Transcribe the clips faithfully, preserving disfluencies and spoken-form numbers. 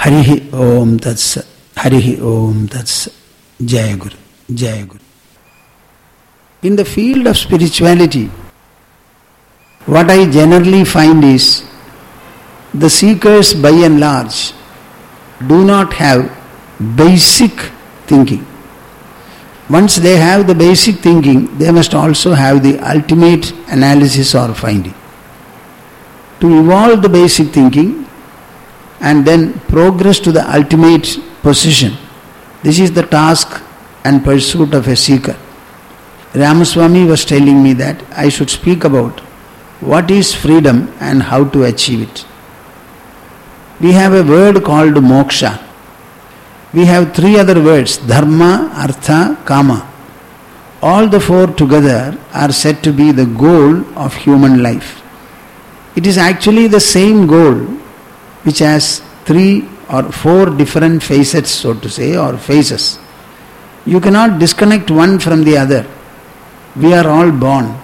Harihi Om Tats, Harihi Om Tats, Jaya Guru, Jaya Guru. In the field of spirituality, what I generally find is the seekers by and large do not have basic thinking. Once they have the basic thinking, they must also have the ultimate analysis or finding. To evolve the basic thinking and then progress to the ultimate position, this is the task and pursuit of a seeker. Ramaswamy was telling me that I should speak about what is freedom and how to achieve it. We have a word called moksha. We have three other words, dharma, artha, kama. All the four together are said to be the goal of human life. It is actually the same goal which has three or four different facets, so to say, or phases. You cannot disconnect one from the other. We are all born.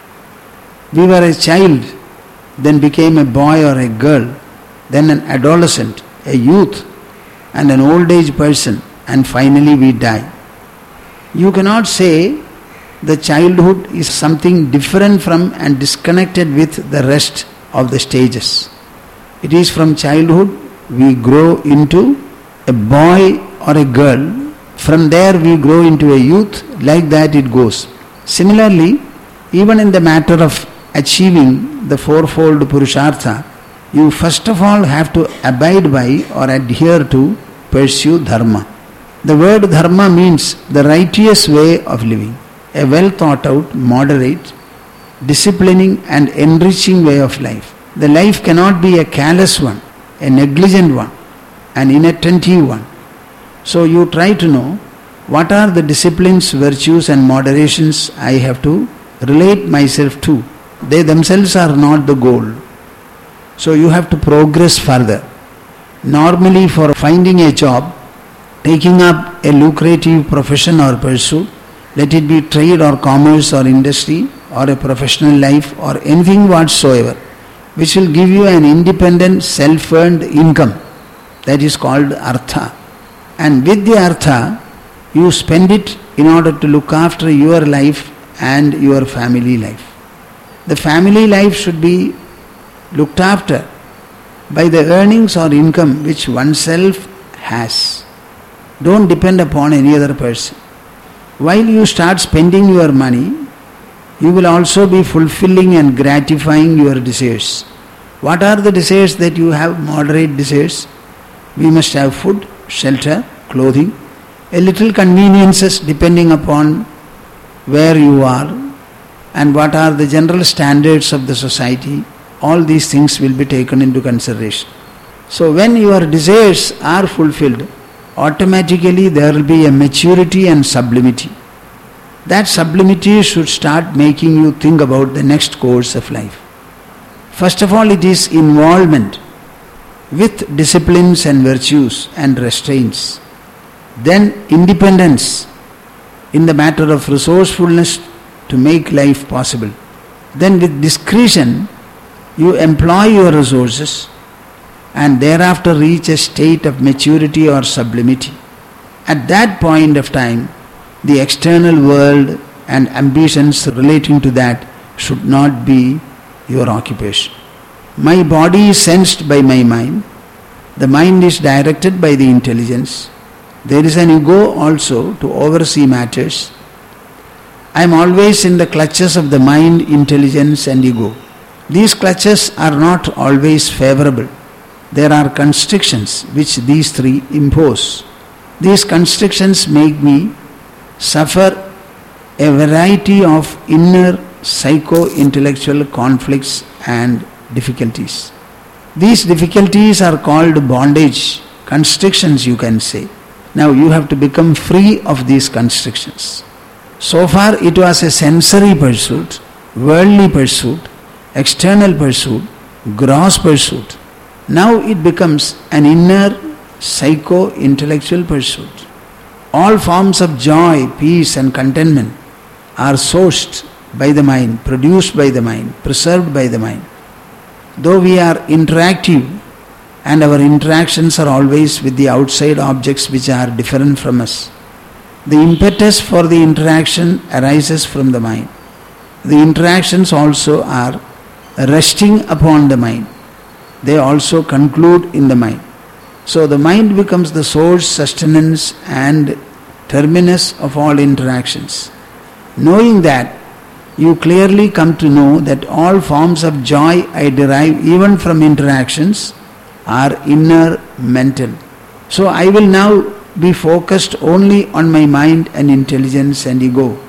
We were a child, then became a boy or a girl, then an adolescent, a youth, and an old age person, and finally we die. You cannot say the childhood is something different from and disconnected with the rest of the stages. It is from childhood we grow into a boy or a girl. From there we grow into a youth. Like that it goes. Similarly, even in the matter of achieving the fourfold Purushartha, you first of all have to abide by or adhere to, pursue dharma. The word dharma means the righteous way of living, a well thought out, moderate, disciplining and enriching way of life. The life cannot be a careless one, a negligent one, an inattentive one. So you try to know what are the disciplines, virtues and moderations I have to relate myself to. They themselves are not the goal. So you have to progress further. Normally for finding a job, taking up a lucrative profession or pursuit, let it be trade or commerce or industry or a professional life or anything whatsoever, which will give you an independent self-earned income, that is called artha. And with the artha, you spend it in order to look after your life and your family life. The family life should be looked after by the earnings or income which oneself has. Don't depend upon any other person. While you start spending your money, you will also be fulfilling and gratifying your desires. What are the desires that you have? Moderate desires. We must have food, shelter, clothing, a little conveniences depending upon where you are and what are the general standards of the society. All these things will be taken into consideration. So when your desires are fulfilled, automatically there will be a maturity and sublimity. That sublimity should start making you think about the next course of life. First of all, it is involvement with disciplines and virtues and restraints. Then independence in the matter of resourcefulness to make life possible. Then with discretion, you employ your resources and thereafter reach a state of maturity or sublimity. At that point of time, the external world and ambitions relating to that should not be your occupation. My body is sensed by my mind. The mind is directed by the intelligence. There is an ego also to oversee matters. I am always in the clutches of the mind, intelligence and ego. These clutches are not always favorable. There are constrictions which these three impose. These constrictions make me suffer a variety of inner psycho-intellectual conflicts and difficulties. These difficulties are called bondage, constrictions you can say. Now you have to become free of these constrictions. So far it was a sensory pursuit, worldly pursuit, external pursuit, gross pursuit. Now it becomes an inner psycho-intellectual pursuit. All forms of joy, peace and contentment are sourced by the mind, produced by the mind, preserved by the mind. Though we are interactive and our interactions are always with the outside objects which are different from us. The impetus for the interaction arises from the mind. The interactions also are resting upon the mind. They also conclude in the mind. So the mind becomes the source, sustenance and terminus of all interactions. Knowing that, you clearly come to know that all forms of joy I derive even from interactions are inner mental. So I will now be focused only on my mind and intelligence and ego.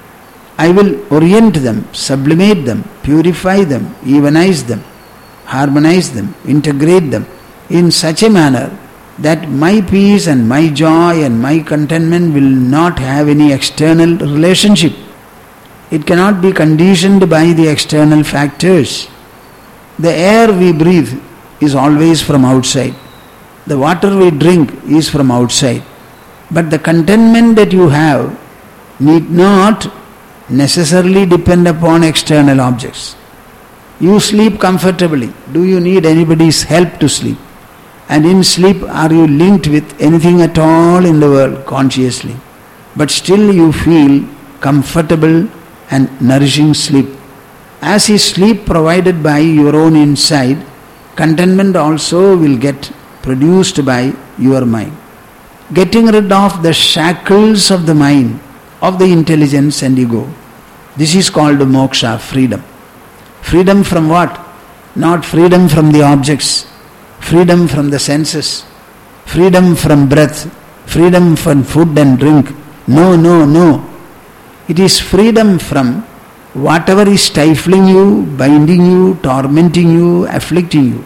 I will orient them, sublimate them, purify them, evenize them, harmonize them, integrate them in such a manner that my peace and my joy and my contentment will not have any external relationship. It cannot be conditioned by the external factors. The air we breathe is always from outside. The water we drink is from outside. But the contentment that you have need not necessarily depend upon external objects. You sleep comfortably. Do you need anybody's help to sleep? And in sleep, are you linked with anything at all in the world consciously? But still you feel comfortable and nourishing sleep. As is sleep provided by your own inside, contentment also will get produced by your mind. Getting rid of the shackles of the mind, of the intelligence and ego. This is called moksha, freedom. Freedom from what? Not freedom from the objects, freedom from the senses, freedom from breath, freedom from food and drink. No, no, no. It is freedom from whatever is stifling you, binding you, tormenting you, afflicting you.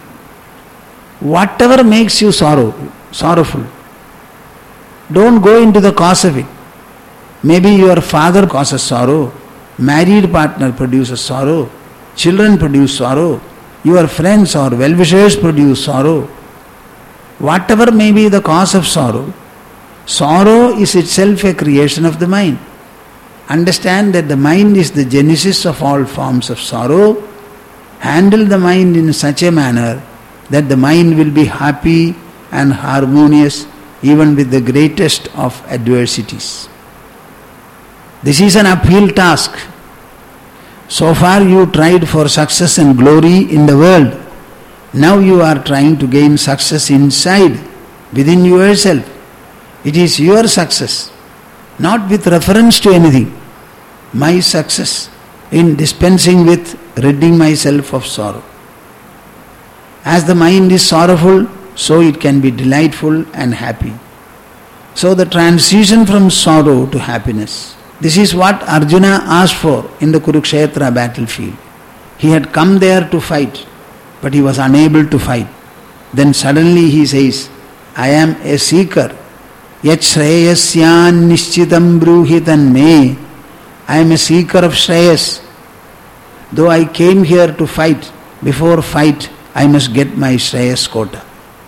Whatever makes you sorrow, sorrowful. Don't go into the cause of it. Maybe your father causes sorrow, married partner produces sorrow, children produce sorrow, your friends or well-wishers produce sorrow. Whatever may be the cause of sorrow, sorrow is itself a creation of the mind. Understand that the mind is the genesis of all forms of sorrow. Handle the mind in such a manner that the mind will be happy and harmonious even with the greatest of adversities. This is an uphill task. So far you tried for success and glory in the world. Now you are trying to gain success inside, within yourself. It is your success, not with reference to anything. My success in dispensing with ridding myself of sorrow. As the mind is sorrowful, so it can be delightful and happy. So the transition from sorrow to happiness. This is what Arjuna asked for in the Kurukshetra battlefield. He had come there to fight, but he was unable to fight. Then suddenly he says, I am a seeker. Yat shreyasyan nishchitam bruhitan me. I am a seeker of shreyas. Though I came here to fight, before fight I must get my shreyas quota.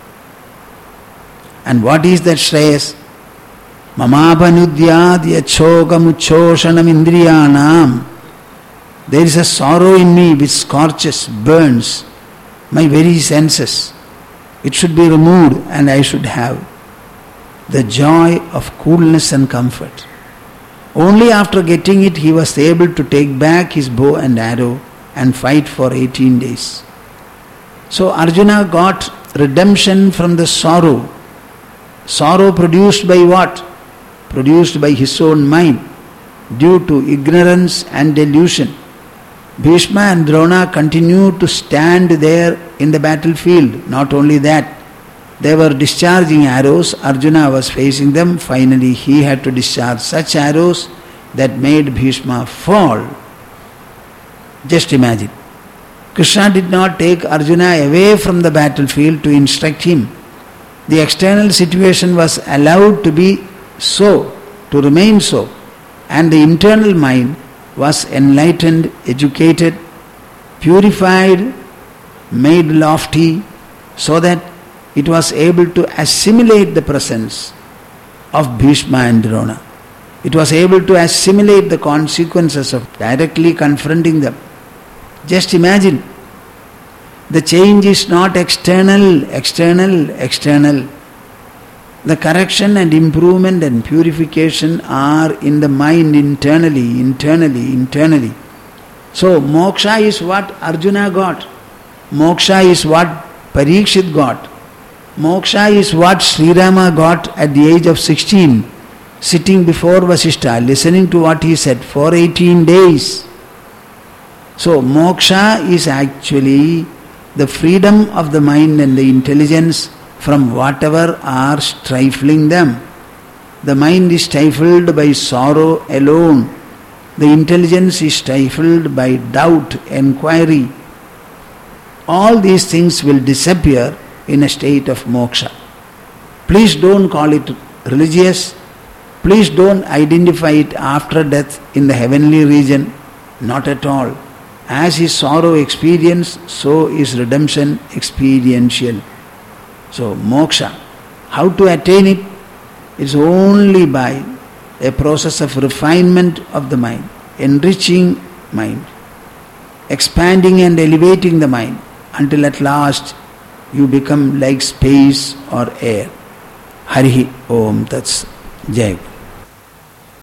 And what is that shreyas? Mamapanudyad yachokamuchoshanam indriyanam. There is a sorrow in me which scorches, burns my very senses. It should be removed and I should have the joy of coolness and comfort. Only after getting it he was able to take back his bow and arrow and fight for eighteen days. So Arjuna got redemption from the sorrow. Sorrow produced by what? Produced by his own mind, due to ignorance and delusion. Bhishma and Drona continued to stand there in the battlefield. Not only that, they were discharging arrows. Arjuna was facing them. Finally, he had to discharge such arrows that made Bhishma fall. Just imagine. Krishna did not take Arjuna away from the battlefield to instruct him. The external situation was allowed to be so, to remain so, and the internal mind was enlightened, educated, purified, made lofty, so that it was able to assimilate the presence of Bhishma and Drona. It was able to assimilate the consequences of directly confronting them. Just imagine, The change is not external, external, external. The correction and improvement and purification are in the mind internally, internally, internally. So moksha is what Arjuna got. Moksha is what Parikshit got. Moksha is what Sri Rama got at the age of sixteen, sitting before Vasishtha, listening to what he said for eighteen days. So moksha is actually the freedom of the mind and the intelligence from whatever are stifling them. The mind is stifled by sorrow alone. The intelligence is stifled by doubt, enquiry. All these things will disappear in a state of moksha. Please don't call it religious. Please don't identify it after death in the heavenly region. Not at all. As is sorrow experienced, so is redemption experiential. So moksha, how to attain it? It's only by a process of refinement of the mind, enriching mind, expanding and elevating the mind, until at last you become like space or air. Harihi Om Tats Jai.